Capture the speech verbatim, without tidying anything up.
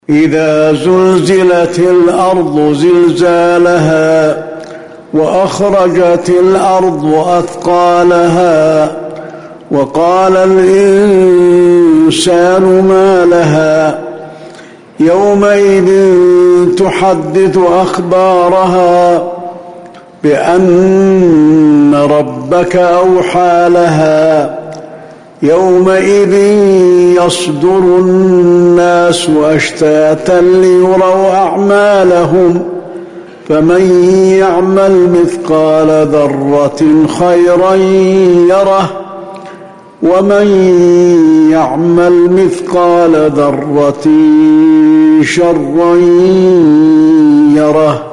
إذا زلزلت الأرض زلزالها وأخرجت الأرض أثقالها وقال الإنسان ما لها يومئذ تحدث أخبارها بأن ربك أوحى لها يومئذ يصدر الناس أشتاتا ليروا أعمالهم فمن يعمل مثقال ذرة خيرا يره ومن يعمل مثقال ذرة شرا يره.